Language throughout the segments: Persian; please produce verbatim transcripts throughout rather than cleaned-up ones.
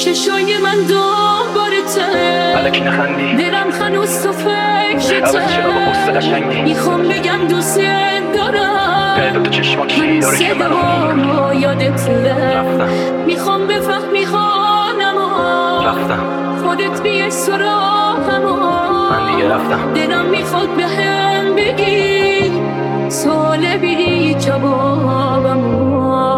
چشای من دنبالته الکی نخندی دلم هنوز تو فکرته عوض چرا با قصه قشنگی میخوام بگم دوست دارم قلب تو چشما کی داره که منو صدامو یادته رفتم میخوام بفهمی خانمو رفتم خودت بیای سراغمو من دیگه رفتم دلم میخواد به هم بگی سوال بی جوابمو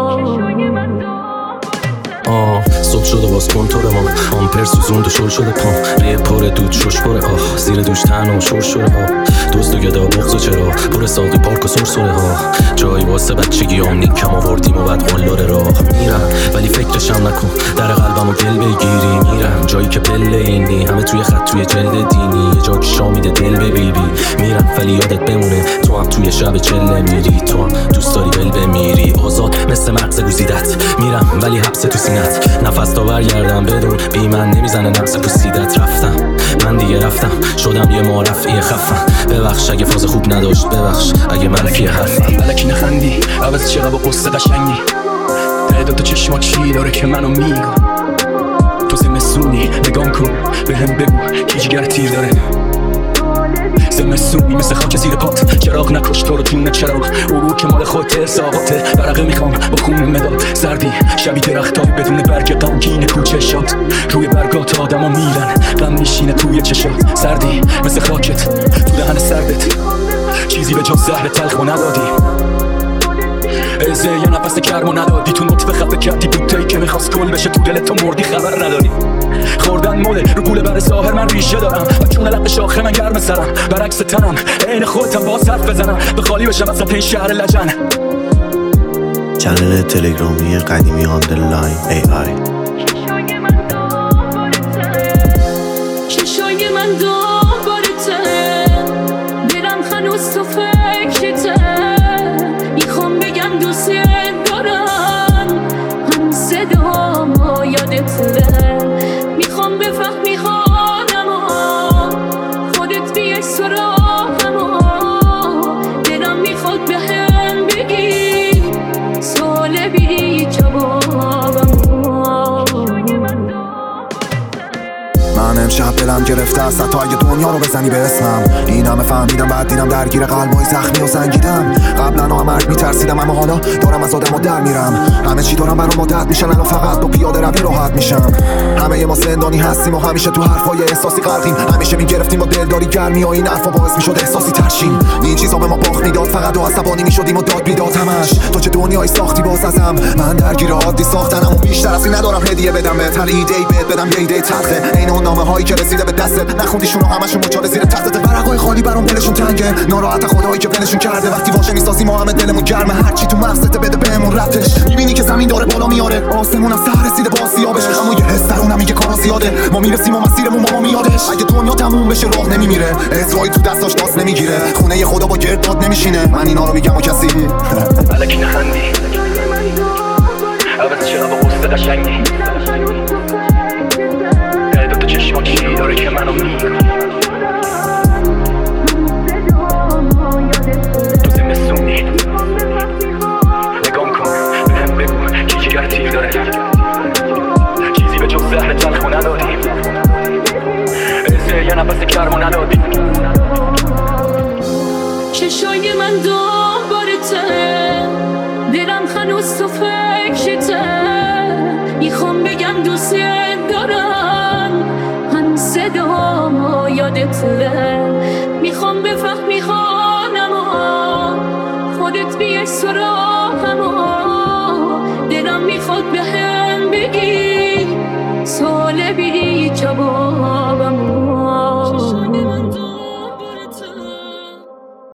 آه صبح شده باز کنتور ما آمپر سوزوند و شل شده پام ریه پر دود شش پره آه زیر دوش تن و شور شده ها دوست و گدا بغض و چرا پر ساقی پارک و سرسره ها جایی واسه بچگی هم نیکم آوردیم و بعد قلاره راه میرم ولی فکرشم نکن در قلبم و دل بگیری میرم جایی که بله اینی همه توی خط توی جلد دینی یه جا که شامیده دل به بیبی میرم ولی یادت بمونه تو هم توی شب چله میری تو هم دوست داری بل بمیری آزاد مثل مغز گوزیدت میرم ولی حبس تو سینت نفس تا برگردم بدون بی من نمیزنه نفس پوسیدت رفتم من دیگه رفتم شدم یه معرفی خفم ببخش اگه فاز خوب نداشت ببخش اگه منفی حرفم الکی نخندی عوض چرا با قصه قشنگی ته دوتا چشما چی داره که منو میگو تو زمستونی نگام کن به هم بگو کی جگر تیر داره زمستونی مثل خاک زیر پات چراغ نکش تو رو جون چراغ او که مال خودت ارزاقاته برقه میخوام با خون مداد سردی شبی درختای بدون برگ غمگین کوچه شاد روی برگات آدما میرن غم میشینه توی چشات سردی مثل خاکت تو دهن سردت چیزی به جز زهر تلخ و ندادی ازه یه نفس کرمو ندادی تو نطفه خفه کردی بوتهی که میخواست کل بشه تو دلت تو مردی خبر نداری خوردن موله رو گوله بر ظاهر من ریشه دارم و چون لق شاخه من گرم سرم برعکس تنم عین خودتم باز حرف بزنم به خالی بشم وسط این شهر لجن چنل تلگرامی قدیمی آندرلاین ای آی چشای من دنبالته دلم هنوز تو فکرته میخوام بگم دوست دارم هم صدامو یادته میخوام بفهمی خانمو خودت بیای سراغمو دلم میخواد به هم بگی سوال بی جوابمو من امشب دلم گرفته است حتی اگه دنیا رو بزنی به اسمم این همه فهمیدم بعد دیدم درگیر قلبای زخمی و سنگیدم قبلا همرد میترسیدم اما حالا دارم از آدم و در میرم همه چی دارم برام عادت میشن الان فقط با پیاده روی راحت میشم همه ما زندانی هستیم و همیشه تو حرفای احساسی غرقیم همیشه میگرفتیم با دلداری گرمی و این حرفا باعث میشد احساسی ترشیم این چیزا به ما باخت میداد فقط و عصبانی میشدیم و داد بیداد همش تو چه دنیایی ساختی باز ازم من درگیر عادی ساختنم و بیشتر از این ندارم هدیه بدم بهت هر ایده‌ای بهت بدم یه ایده تلخه عین اون نامه هایی که رسیده به دستت نخوندیشون و همشون مچاله زیر تختت ورقای خالی برام دلشون تنگه ناراحت خدایی که ولشون کرده وقتی واژه میسازیم ما همه دلمون گرمه هر چی تو مغزت بده بهمون ربطش میبینی که زمین داره بالا میاره آسمون از سر رسیده با سیابش اما یه حس درونم میگه کارا زیاده ما میرسیم و مسیرمون با ما میادش اگه دنیا تموم بشه راه نمیمیره اسرائیل تو دستاش داست نمیگیره خونه خدا با گرداد نمیشینه من اینا رو میگم و کسی الکی نخندی عوض چرا با قصه قشنگی ته دوتا چشما کی داره که منو میگو تو زمستونی نگام کن به هم بگو کی جگر تیر داره چیزی به جز زهر تلخ و ندادی ازه یه نفس کرمو ندادی چشای من دنبالته دلم هنوز تو فکرته میخوام بگم دوست دارم هم صدامو یادته میخوام بفهمی خانمو خودت بیای سراغمو دلم میخواد به هم بگی